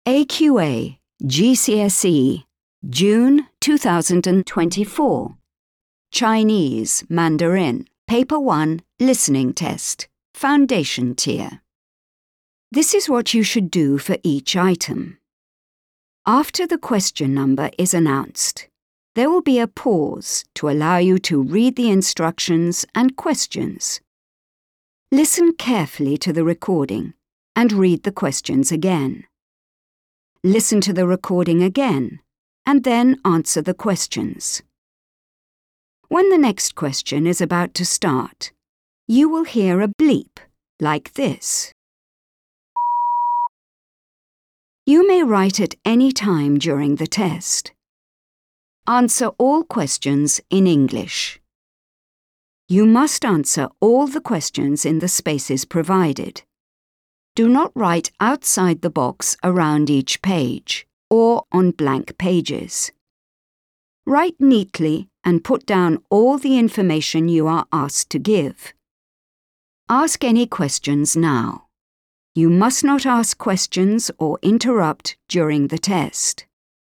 AQA GCSE June 2024 Chinese Mandarin Paper 1 Listening Test Foundation Tier. This is what you should do for each item. After the question number is announced, there will be a pause to allow you to read the instructions and questions. Listen carefully to the recording and read the questions again. Listen to the recording again and then answer the questions. When the next question is about to start, you will hear a bleep like this. You may write at any time during the test. Answer all questions in English. You must answer all the questions in the spaces provided. Do not write outside the box around each page or on blank pages. Write neatly and put down all the information you are asked to give. Ask any questions now. You must not ask questions or interrupt during the test.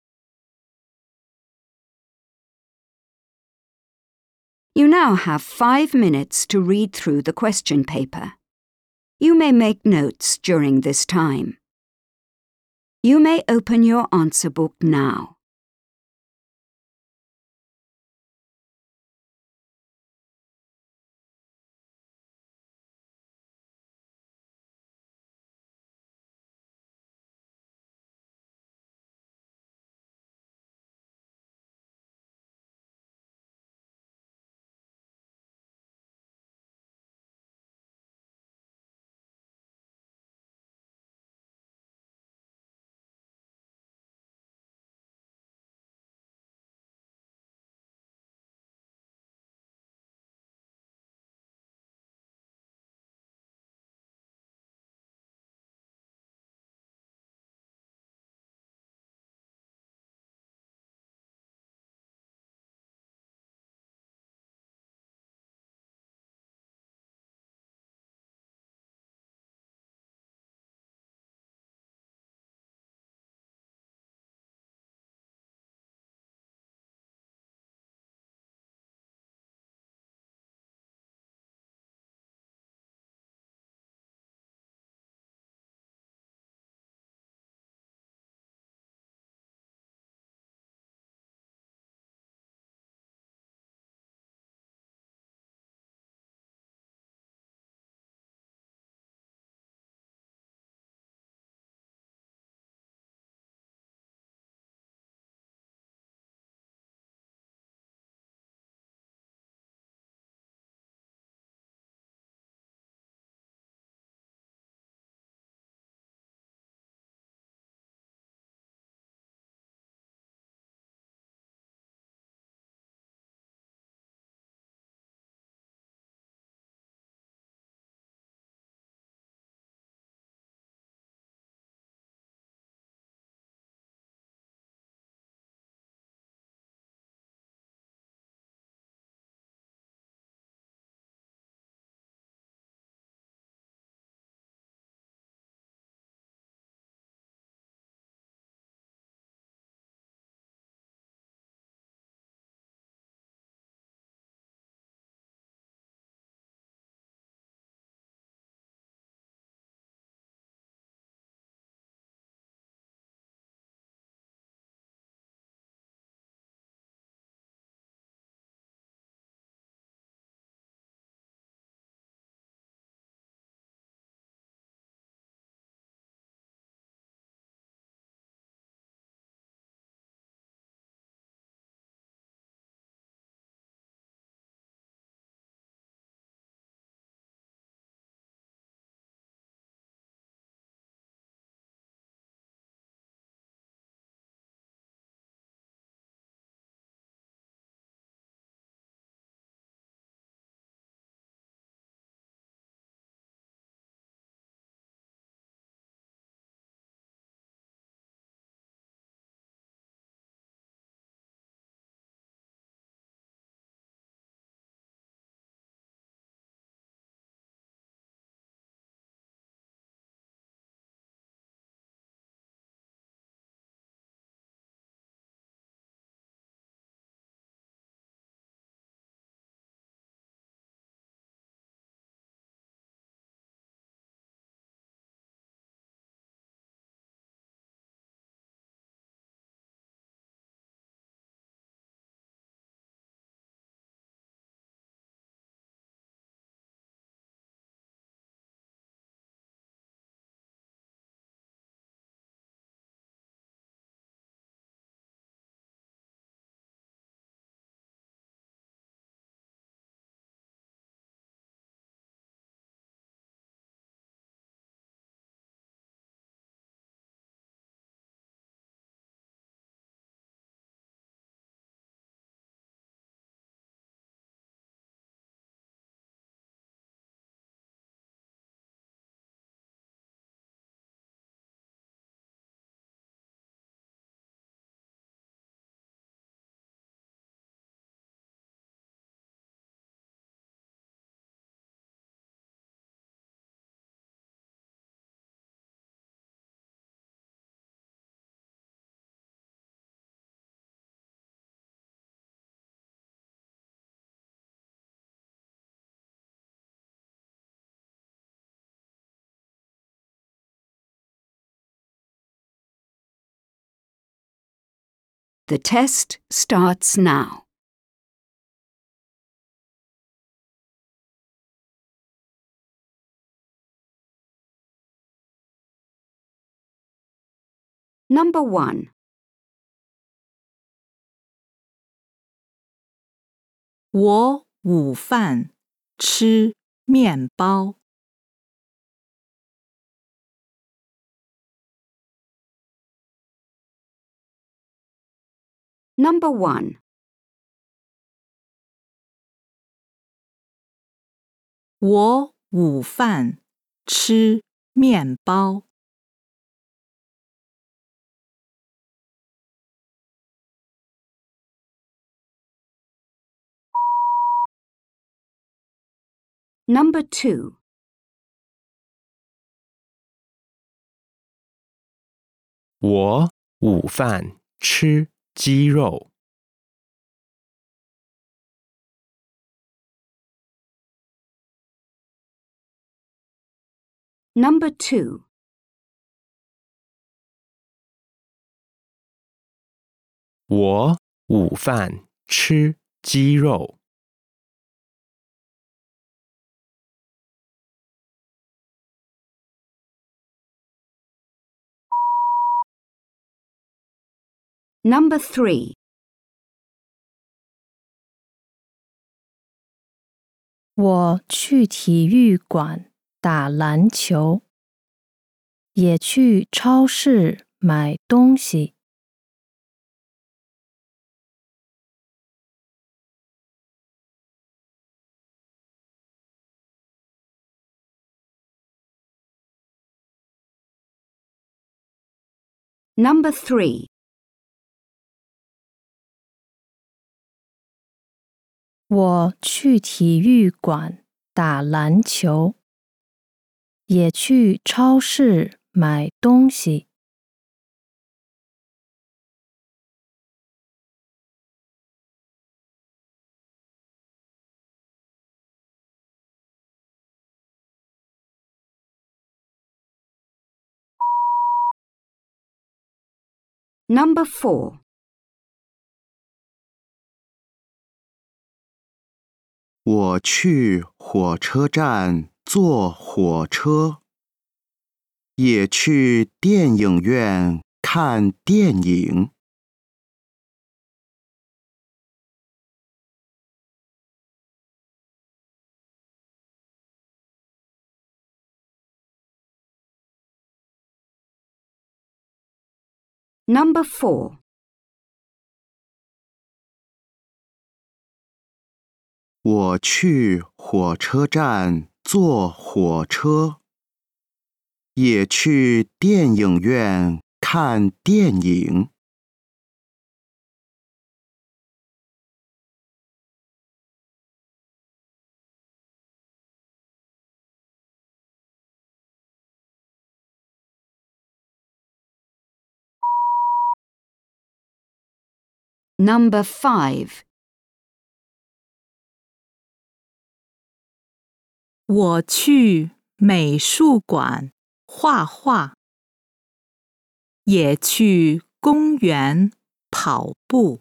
You now have 5 minutes to read through the question paper. You may make notes during this time. You may open your answer book now. The test starts now. Number 1. 我午饭吃面包。 Number 1. 我午饭吃面包。 Number 2. 我午饭吃鸡肉。 Number 2. 我午饭吃鸡肉。 Number 3. 我去体育馆打篮球，也去超市买东西。 Number 3. 我去体育馆打篮球，也去超市买东西。 Number 4. 我去火车站坐火车，也去电影院看电影。 Number 4. 我去火车站坐火车，也去电影院看电影。 Number 5. 我去美术馆画画，也去公园跑步。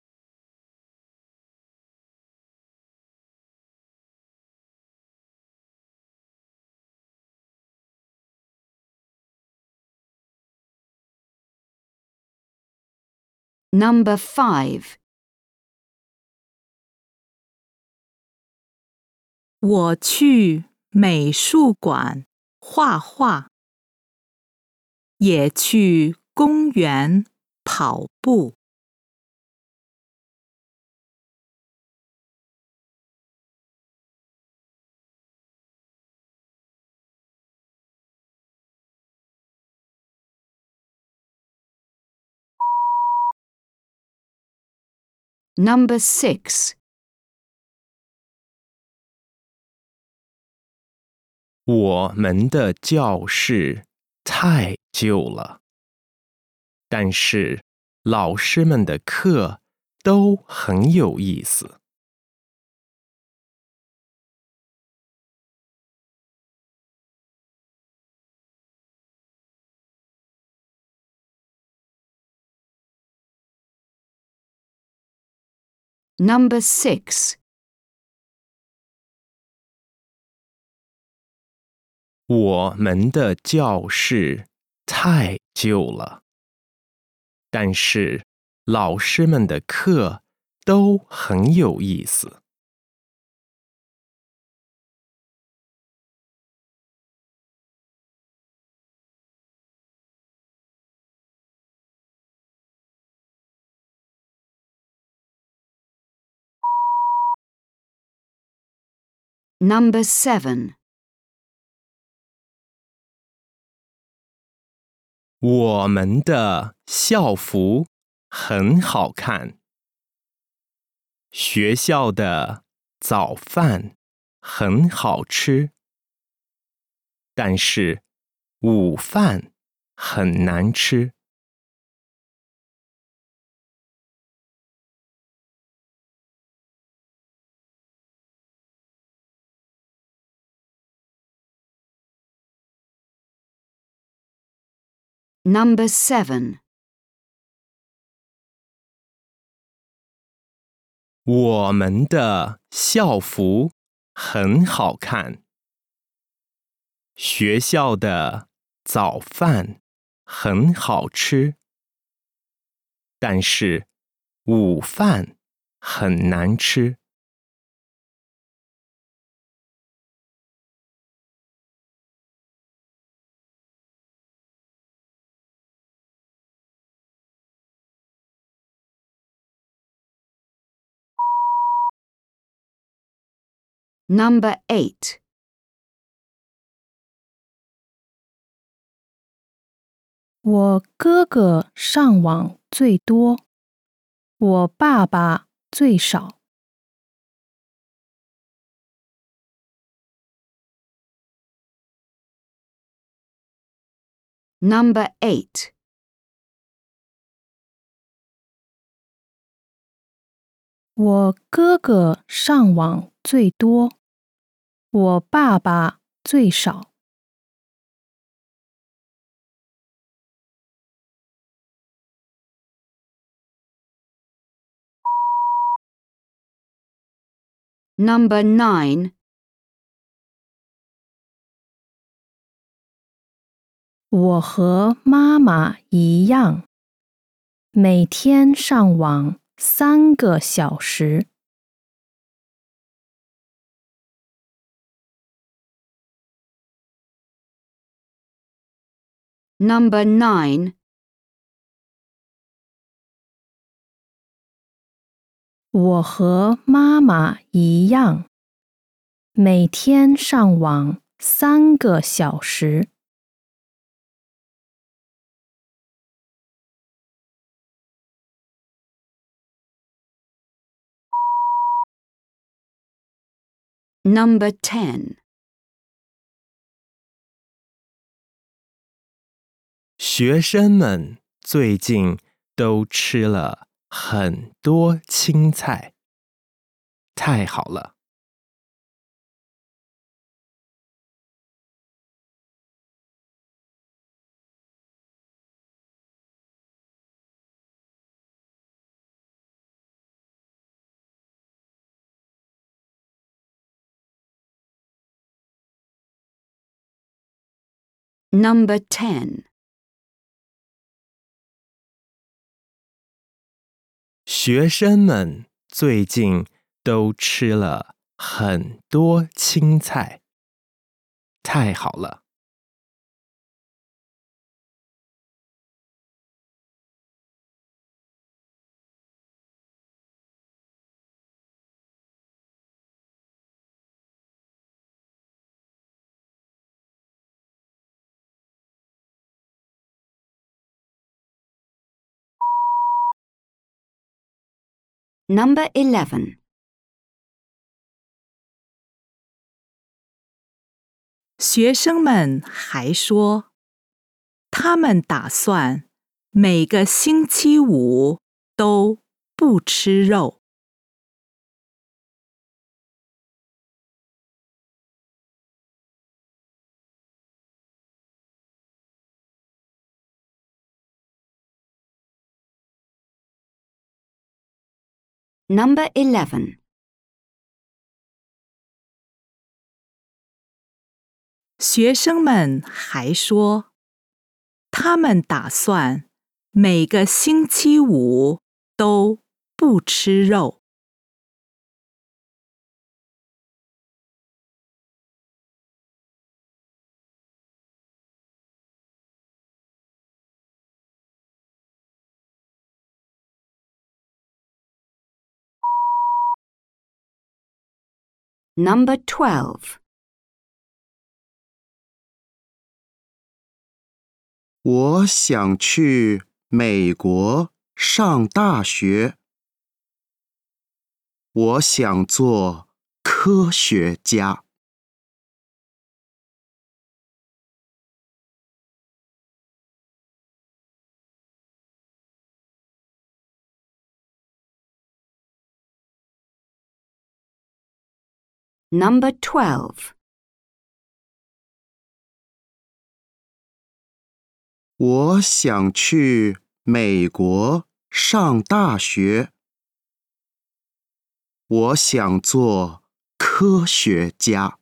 Number 5. 我去美术馆画画，也去公园跑步。 Number 6. 我们的教室太旧了，但是老师们的课都很有意思。 Number 6. 我们的教室太旧了，但是老师们的课都很有意思。 Number 7. 我们的校服很好看，学校的早饭很好吃，但是午饭很难吃。 Number 7. 我们的校服很好看，学校的早饭很好吃，但是午饭很难吃。 Number 8. 我哥哥上网最多，我爸爸最少。 Number 8. 我哥哥上网最多，我爸爸最少。 Number 9. 我和妈妈一样，每天上网3个小时。 Number 9. 我和妈妈一样，每天上网3个小时。 Number 10. 学生们最近都吃了很多青菜，太好了。 Number 10. 学生们最近都吃了很多青菜，太好了。 Number 11. 学生们还说，他们打算每个星期五都不吃肉。 Number 11. 学生们还说，他们打算每个星期五都不吃肉。 Number 12. 我想去美国上大学。我想做科学家。 Number 12. 我想去美国上大学。我想做科学家。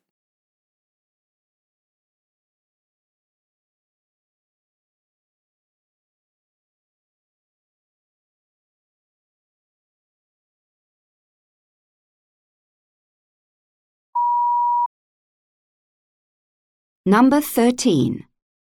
Number 13.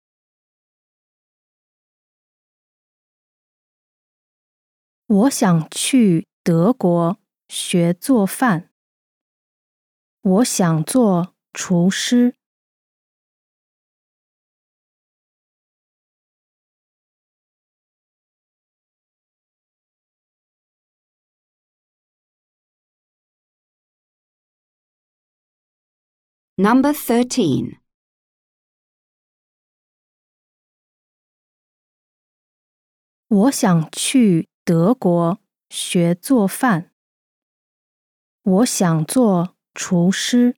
我想去德国学做饭。我想做厨师。 Number 13. 我想去德国学做饭。我想做厨师。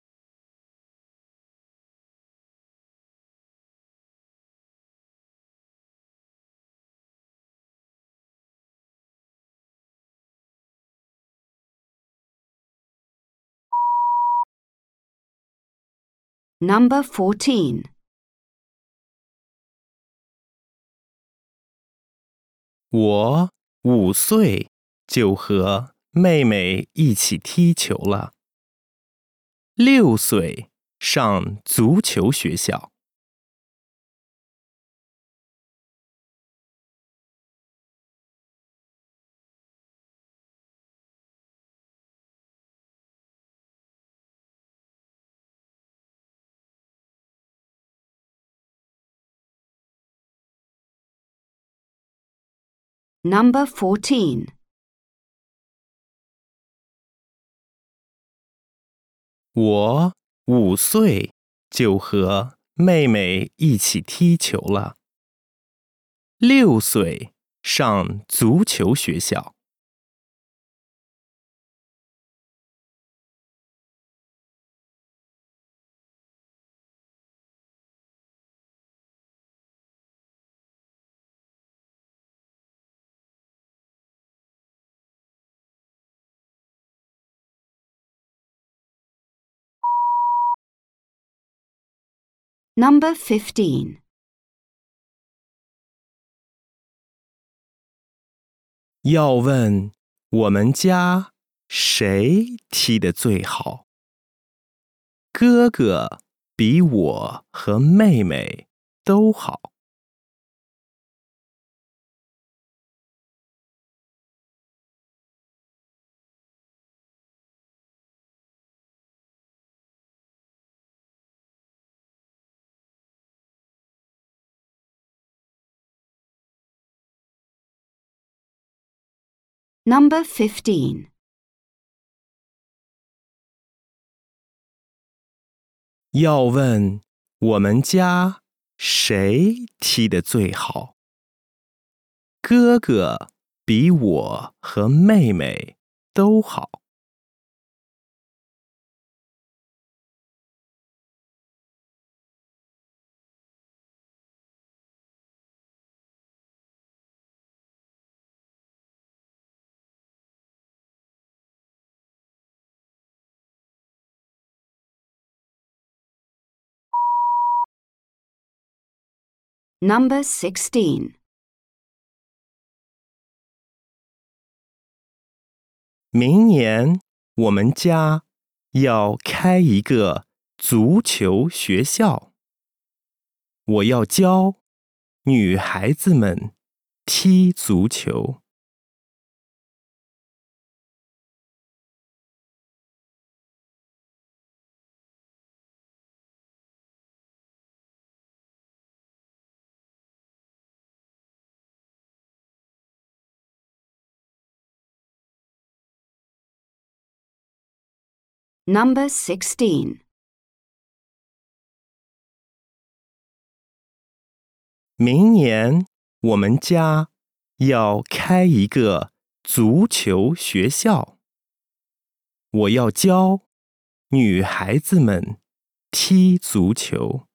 Number 14. 我5岁就和妹妹一起踢球了。6岁上足球学校。 Number 14. 我5岁就和妹妹一起踢球了。6岁上足球学校。 Number 15. 要问我们家谁踢得最好？哥哥比我和妹妹都好。 Number 15. 要问我们家谁踢得最好？哥哥比我和妹妹都好。 Number 16. 明年我们家要开一个足球学校，我要教女孩子们踢足球。 Number 16. 明年我们家要开一个足球学校，我要教女孩子们踢足球。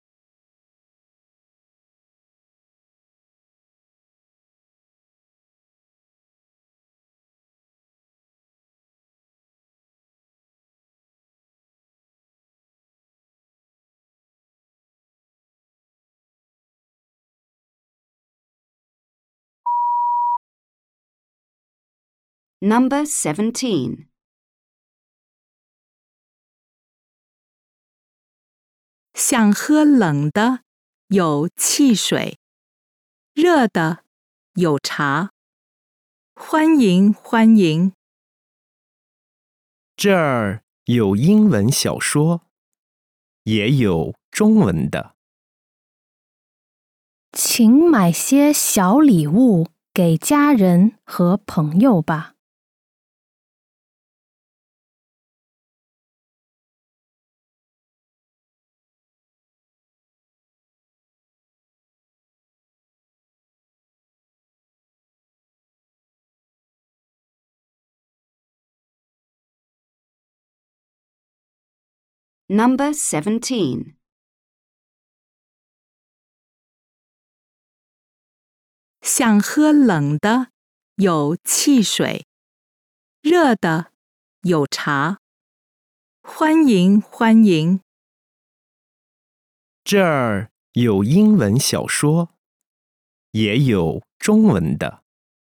Number 17. 想喝冷的有汽水，热的有茶。欢迎欢迎。 这儿有英文小说，也有中文的。 请买些小礼物给家人和朋友吧。 Number 17. 想喝冷的有汽水，热的有茶。欢迎欢迎。 这儿有英文小说，也有中文的。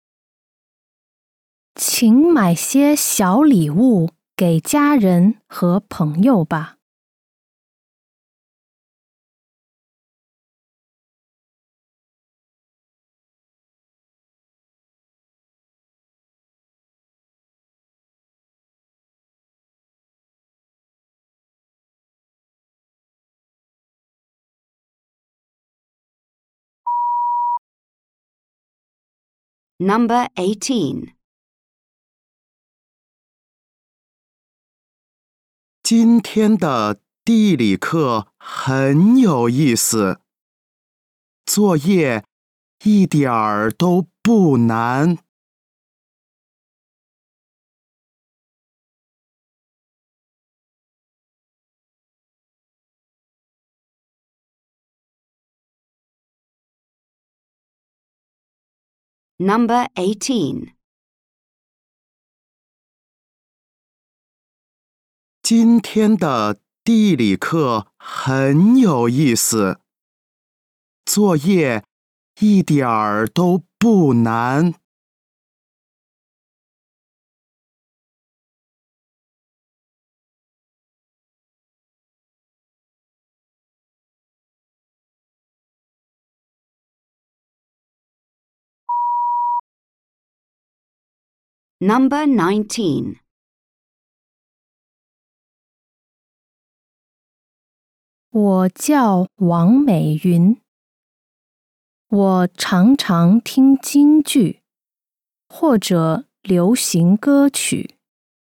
请买些小礼物给家人和朋友吧。 Number 18. 今天的地理课很有意思，作业一点儿都不难。 Number 18. 今天的地理课很有意思，作业一点儿都不难。 Number 19. 我叫王美云，我常常听京剧或者流行歌曲。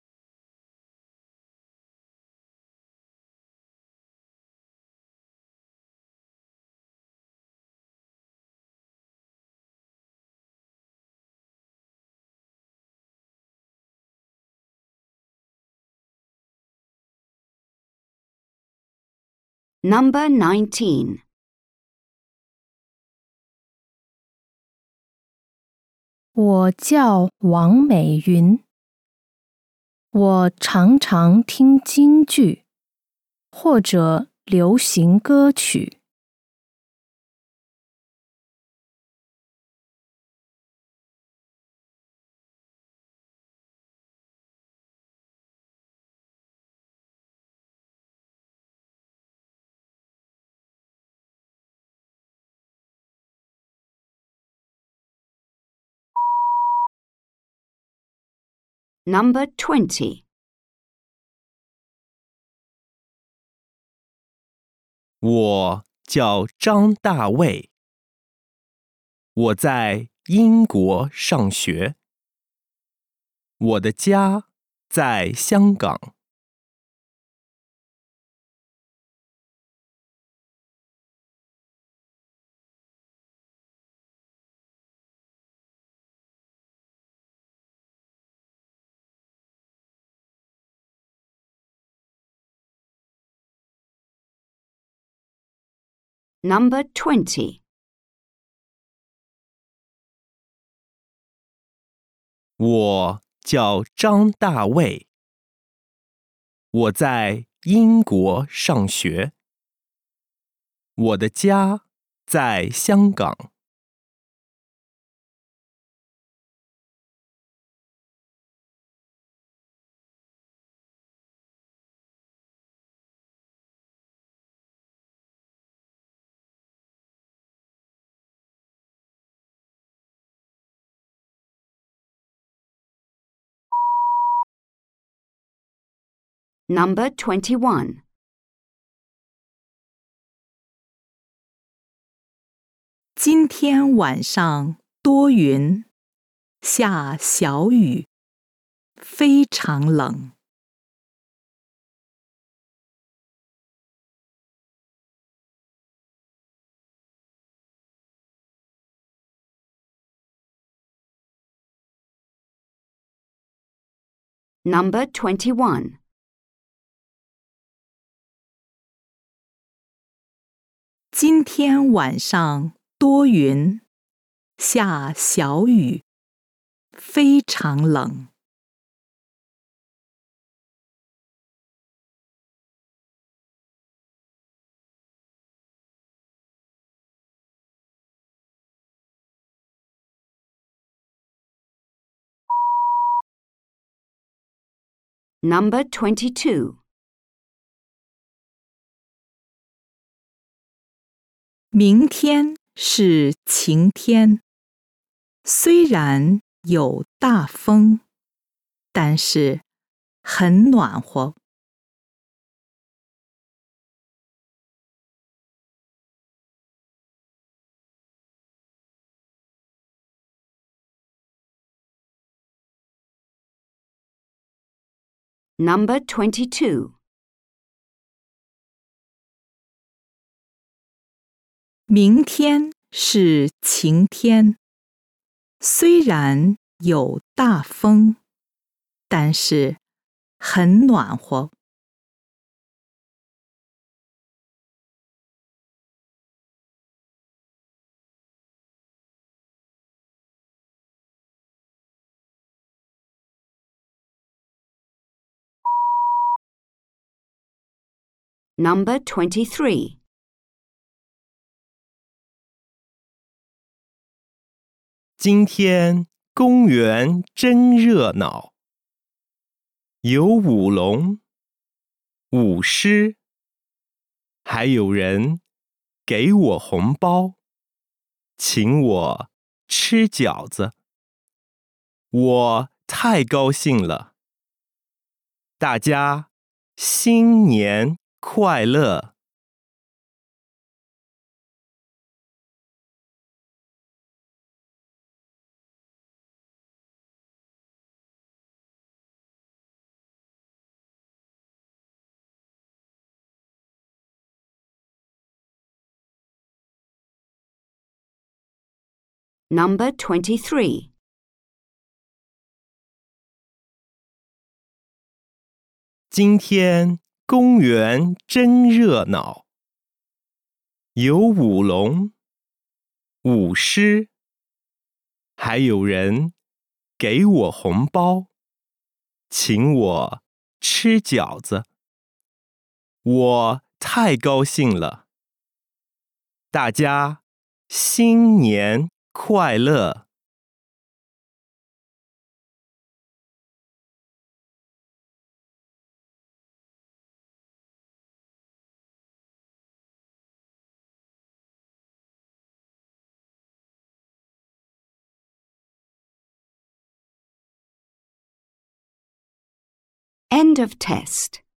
Number 19. 我叫王美云，我常常听京剧或者流行歌曲。 Number 20. 我叫张大卫，我在英国上学，我的家在香港。 Number 20. 我叫张大卫，我在英国上学，我的家在香港。 Number 21. 今天晚上多云，下小雨，非常冷。 Number 21. 今天晚上多云，下小雨，非常冷。 Number 22. 明天是晴天，虽然有大风，但是很暖和。 Number 22. 明天是晴天，虽然有大风，但是很暖和。 Number 23. 今天公园真热闹，有舞龙、舞狮，还有人给我红包，请我吃饺子。我太高兴了，大家新年快乐！ Number 23. 今天公园真热闹，有舞龙、舞狮，还有人给我红包，请我吃饺子。我太高兴了，大家新年快乐！ End of test.